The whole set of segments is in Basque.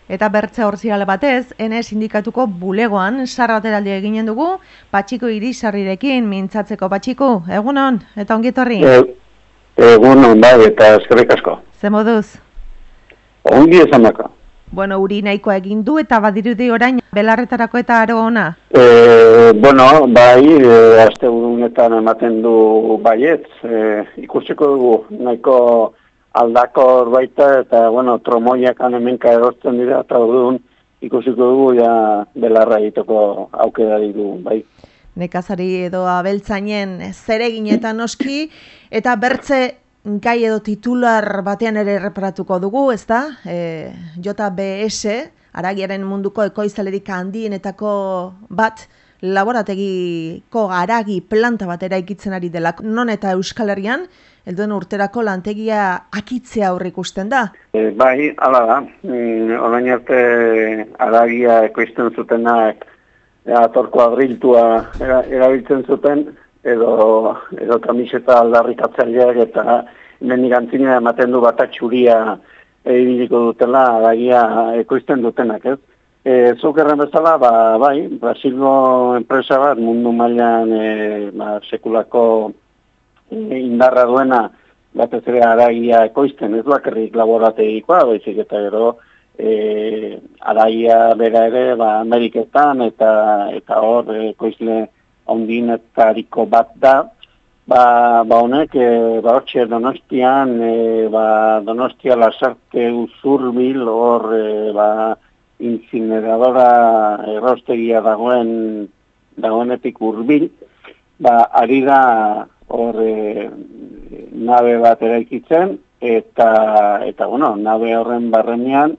Eta bertze horzial batez, ene sindikatuko bulegoan sarrateraldi eginen dugu, Patxiko Irisarrirekin mintzatzeko. Patxiko, egunon, eta ongietorri? Egunon, bai, eta eskerrik asko. Ze moduz? Ongi esan daka. Bueno, uri nahikoa egin du eta badirudi orain belarretarako eta aro ona. Bai, aste burunetan ematen du baietz, ikusiko dugu nahiko aldakor baita eta, tromoiak hemenka erortzen dira eta orduan ikusiko dugu ja belarra egiteko aukera ditu, bai. Nekazari edo abeltzainen zereginetan noski, eta bertze gai edo titular batean ere erreparatuko dugu, ezta? JBS, haragiaren munduko ekoizalerik handienetako bat, laborategiko haragi planta bat eraikitzen ari dela. Non eta Euskal Herrian, helduen urterako lantegia akitzea aurreikusten da? Bai, hala da. Orain arte haragia ekoizten zutenak atorko agriltua erabiltzen zuten, edo kamiseta aldarrikatzaileak eta hemendik antzina ematen du batatxuria ibiliko dutela haragia ekoizten dutenak, ez? Zuk erran bezala, bai, Brasilgo enpresa bat mundu mailan sekulako indarra duena batez ere haragia ekoizten, ez bakarrik laborategikoa, baizik eta gero haragia bera ere Ameriketan eta hor ekoizle handinetariko bat da, honek, hortxe Donostian, Donostia Lasarte Usurbil, hor, incineradora erraustegia dagoenetik hurbil, ari da hor nabe bat eraikitzen, eta nabe horren barrenean,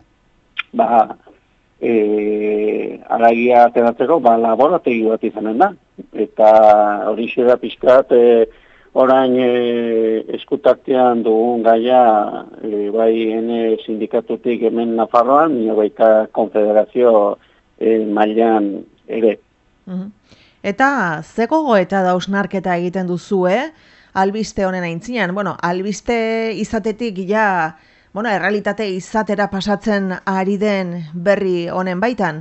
haragia ateratzeko, laborategi bat izanen da. Eta hori da pixkat, orain eskutartean dugun gaia, bai ene sindikatutik hemen Nafarroan, baita konfederazio mailan ere. Eta ze gogoeta da hausnarketa egiten duzu, albiste honen aintzinean? Albiste izatetik errealitate izatera pasatzen ari den berri honen baitan?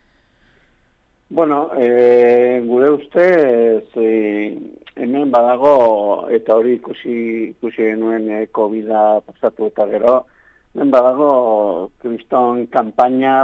Gure ustez hemen badago, eta hori ikusi genuen COVID-a pasatu eta gero, hemen badago kriston kanpaina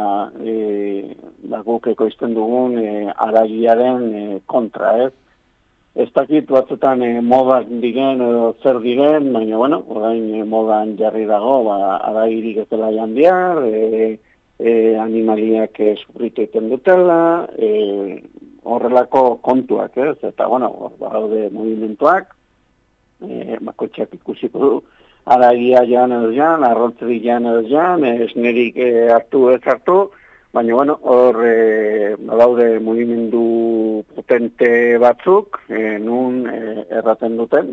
guk ekoizten dugun haragiaren kontra, ez? Ez dakit batzutan modak diren edo zer diren, baina orain modan jarri dago, haragirik ez dela jandiar, animaliak sufritu egiten dutela, horrelako kontuak, ez? Eta, badaude movimentuak, bakotxak ikusiko du, haragia jan edo jan, arrotzeri jan edo jan, esnerik hartu ez hartu, baina, hor badaude movimendu potente batzuk, nun erraten duten,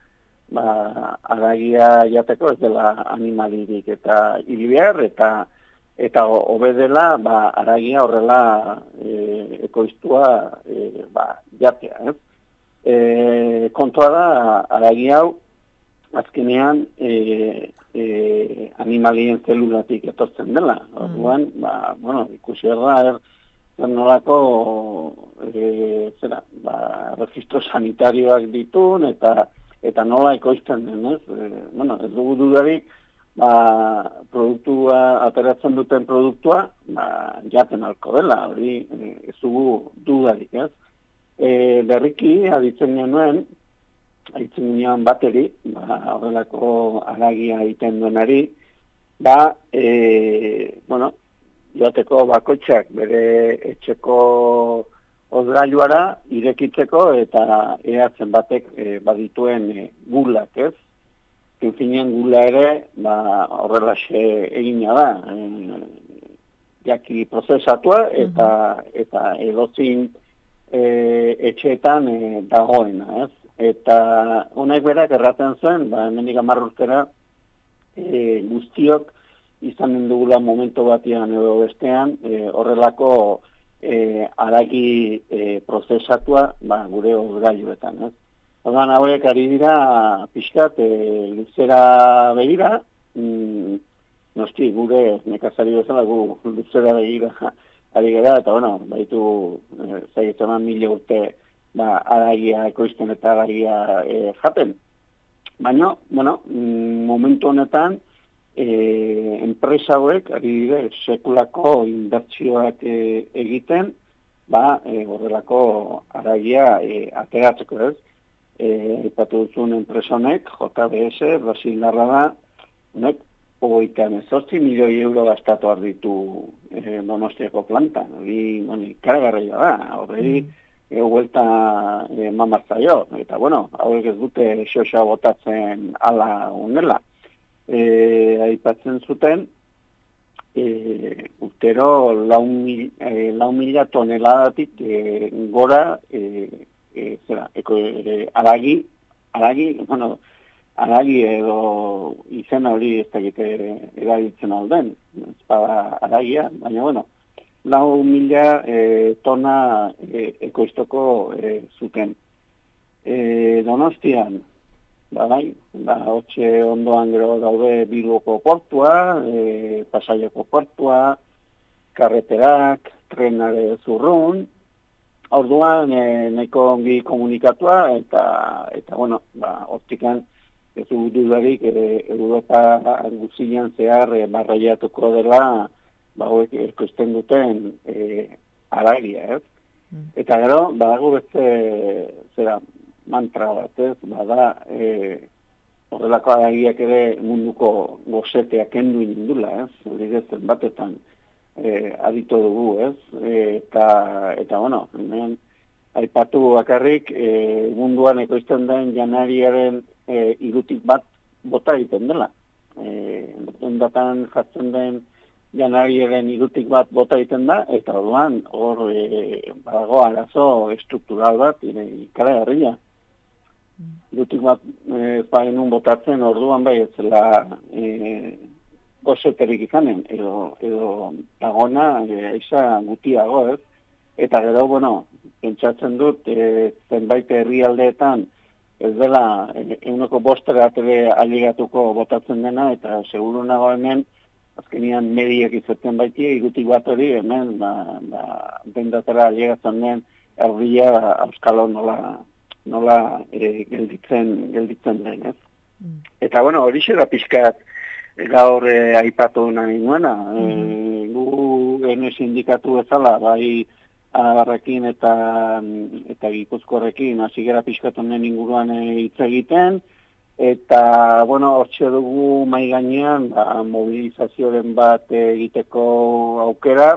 haragia jateko ez dela animalirik eta hilbiar, eta obedela, haragia horrela ekoiztua jatea, ez? Kontua da, haragia hau, azkenean animalien zelulatik etortzen dela. Orduan, ikusi da, nolako registro sanitarioak ditun, eta nola ekoizten den, ez? Ez dugu dudarik, produktua, ateratzen duten produktua, jaten alko dela, hori ez dugu dudarik, ez? Berriki, aditzen genuen bateri, horrelako haragia egiten duenari, joateko bakotxak bere etxeko ozgailuara irekitzeko eta eatzen batek badituen gulak, ez? Finfinen gula ere, horrelaxe egina da, jaki prozesatua eta edozin etxeetan dagoena, ez? Eta honek berak erraten zuen, hemendik 10 urtera guztiok izanen dugula momentu batean edo bestean horrelako haragi prozesatua gure ozgailuetan, ez? Orduan hauek ari dira pixkat luzera begira, noski gure nekazari bezala gu luzera begira ari gara, eta bueno, baitu zaitzen 1000 urte aragia ekoizten eta aragia jaten. Baina, bueno, momentu honetan, enpresa hauek, ari dire, sekulako inbertsioak egiten, horrelako aragia ateratzeko ez. Ipatu duzun enpresonek, JBS, Brasildarra da, honek, 28 milioi euro gastatu arditu Donostiako plantan. Hori, karagarria da, horreri, huelta mamartzaio, eta bueno, hauek ez dute xoxa botatzen ala unela. Aipatzen zuten, urtero 4.000 toneladatik gora aragi edo izena hori ez dakite erabiltzen alden, ez bada aragia, baina bueno, 4.000 tona ekoiztoko zuten. Donostian, hotxe ondoan gero daude Bilboko portua, Pasaiako portua, karreterak, trenare zurrun, orduan nahiko ongi komunikatua, eta bueno, hortikan ez dudarik Europa guzian zehar barraiatuko dela hauek ekoizten duten aragia, ez? Eta gero, badago beste mantra bat, ez? Horrelako aragiak ere munduko gozeteak kendu indula, ez? Horigetzen batetan adito dugu, ez? Eta bueno, hemen aipatu bakarrik munduan ekoizten den janariaren irutik bat bota egiten dela. Ondatan jartzen den janariaren irutik bat bota egiten da, eta orduan hor badago arazo estruktural bat ikaragarria. Irutik bat genuen botatzen orduan bai ez zela gozeterik izanen, edo dagona eiza gutiago, ez? Eta gero, bueno, pentsatzen dut, zenbait herrialdeetan ez dela 1/5 aligatuko botatzen dena, eta seguru nago hemen, azkenian mediak izaten baitie, irutik bat hori hemen, dendatara aligatzen den erdia auskalo nola gelditzen den, ez? Eta, bueno, hori da pixkat gaur aipatu nahi nuena. Gu gene sindikatu bezala, bai Arabarrekin eta Gipuzkoarrekin hasi gara pixkatu honen inguruan hitz egiten, eta, bueno, hortxe dugu mai gainean mobilizazioren bat egiteko aukera,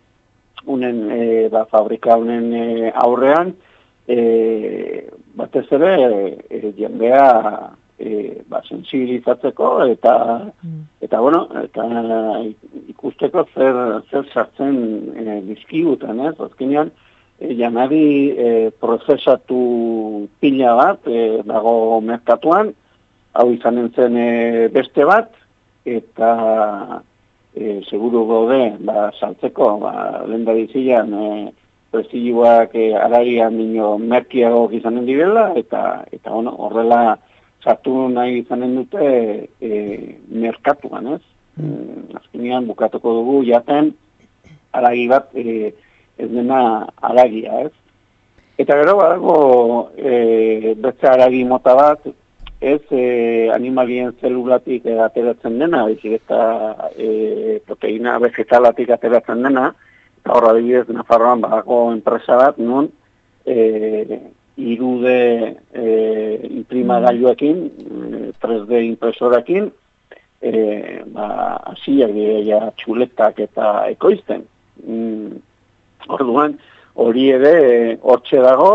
fabrika honen aurrean, batez ere jendea sensibilizatzeko eta bueno, eta ikusteko zer sartzen dizkigutan, ez? Azkenean, janari prozesatu pila bat dago merkatuan, hau izanen zen beste bat, eta seguru gaude, saltzeko, lehen da dizilean, prestiguak aragian dino merkiago izanen direla, eta bueno, horrela sartu nahi izanen dute merkatuan, ez? Azkenean bukatuko dugu jaten aragi bat ez dena aragia, ez? Eta gero badago beste aragi mota bat, ez animalien zelulatik ateratzen dena, baizik eta proteina vegetalatik ateratzen dena, eta horra adibidez Nafarroan badago enpresa bat, non 3D imprimagailuekin, 3D impresorakin, hasiak dira txuletak eta ekoizten. Orduan, hori ere hortxe dago,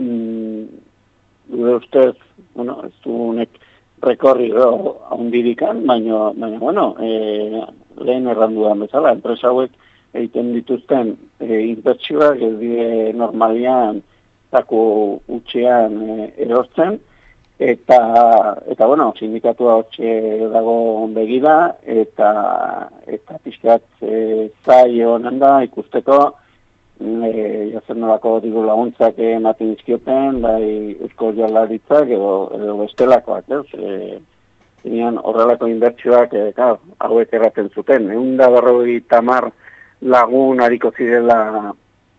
gure ustez, bueno, ez dunek rekorrido haundirikan, baina, bueno, lehen errandudan bezala, enpresa hauek egiten dituzten inbertsioak ez dire normalian zaku utxean erortzen, eta bueno, sindikatua hortxe dago begira, eta pixkat zai honen da ikusteko, jazen nolako diru laguntzak ematen dizkioten, bai Eusko Jaurlaritzak edo bestelakoak, ez? horrelako inbertsioak, hauek erraten zuten. 150 lagun hariko zirela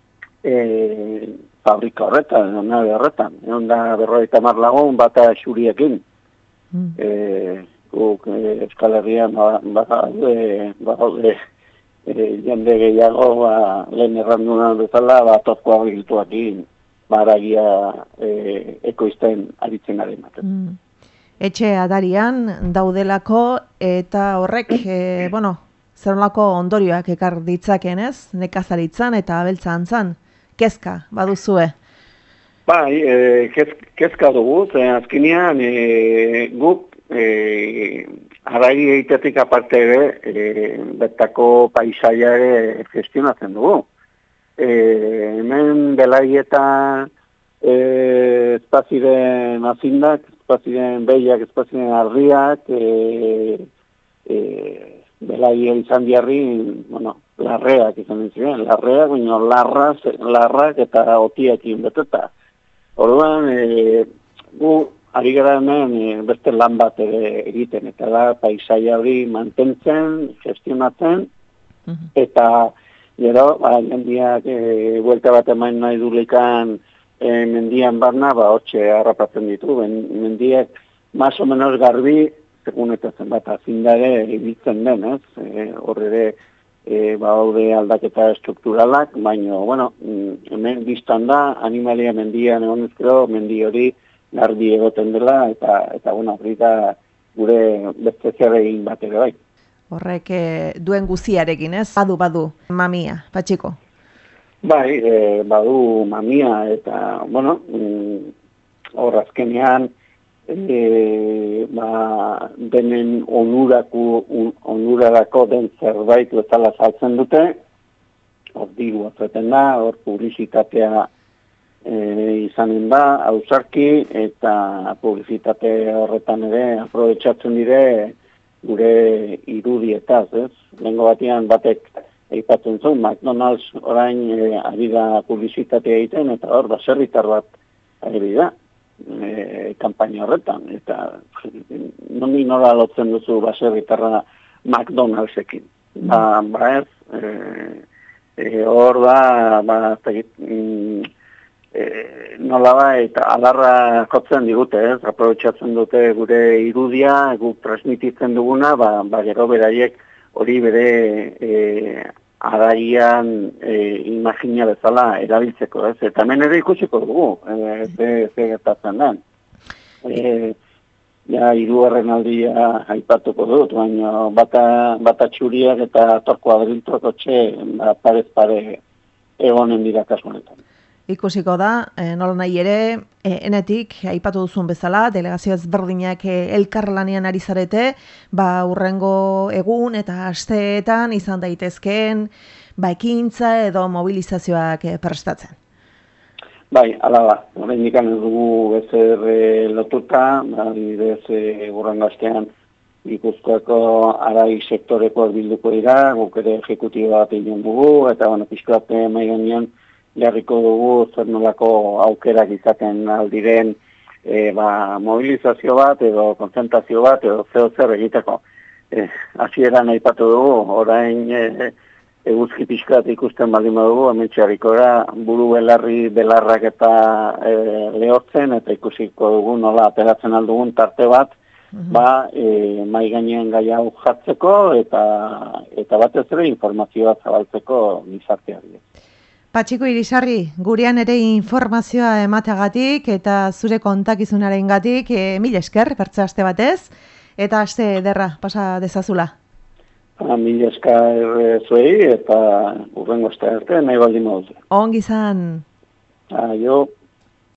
fabrika horretan, nabe horretan. 150 lagun bata xuriekin. Guk Euskal Herrian jende gehiago lehen errandunan bezala tozkoa biltuakin baragia ekoizten aritzen ari maten. Etxe adarian daudelako eta horrek, zer-nolako ondorioak ekar ditzaken ez? Nekazaritzan eta abeltzantzan. Kezka, baduzue? Bai, kezka dugu, azkenean guk haragi egitetik aparte bertako paisaia gestionatzen dugu. Hemen belaietan espaziren azindak, espaziren behiak, espaziren ardiak, belaia izan diarri, larreak izan ziren, larreak, larrak eta otiakin beteta. Orduan, gu ari gara hemen beste lan bat egiten, eta da paisaia hori mantentzen, gestionatzen, eta gero, jendiak buelta bat eman nahi dulikan mendian barna, hortxe harrapatzen ditu, mendiak más o menos garbi, segun eta zenbat azindare ibiltzen den, hor ere haude aldaketa strukturalak, baina, hemen biztan da, animalia mendian egon ezkero, mendi hori garbi egoten dela, eta hori da gure beste zer egin bat ere bai. Horrek duen guziarekin, ez? Badu, mamia, Patxiko. Bai, badu mamia, eta, hor azkenean, denen onurarako den zerbait bezala saltzen dute, hor diru atzeten da, hor publizitatea izanen da, ausarki, eta publizitate horretan ere aprobetxatzen dire gure irudietaz, ez? Lehengo batean batek aipatzen zuen, McDonald's orain ari da publizitatea egiten, eta hor baserritar bat ari da. Kampaina horretan, eta nomi nola lotzen duzu baserritarra McDonald'sekin. Hor da, nola eta alarra jotzen digute, aprobetxatzen dute gure irudia, guk transmititzen duguna, gero beraiek hori bere araian imagina bezala erabiltzeko, ez? Eta hemen ere ikusiko dugu, ze gertatzen den. Hirugarren aldia aipatuko dut, baina bata txuriak eta torkoa adriltroko parez pare egonen dira kasuanetan. Ikusiko da, nola nahi ere, enetik, aipatu duzun bezala, delegazio ezberdinak elkarlanean ari zarete, urrengo egun eta asteetan izan daitezkeen, ekintza edo mobilizazioak prestatzen. Bai, ala da, horrein dikan ez dugu bezer lotuta, adibidez urrengo astean Gipuzkoako arai sektorekoak bilduko dira, guk ere ejecutibo bat egin dugu, eta pixkoat maiganean jarriko dugu zer nolako aukerak izaten aldiren mobilizazio bat edo konzentrazio bat edo zer egiteko. Hasieran aipatu dugu, orain eguzki pixkat ikusten baldin badugu, hemen txarrikora buru belarrak eta lehortzen, eta ikusiko dugu nola ateratzen aldugun tarte bat, mai gainean gai hau jartzeko eta batez ere informazioa zabaltzeko gizarteari. Patxiko Irisarri, gurean ere informazioa emateagatik eta zure kontakizunarengatik mil esker, bertze aste batez, eta aste ederra pasa dezazula. Mil esker zuei eta urrengo aste arte nahi baldin moduzu. Ongi izan. Aio.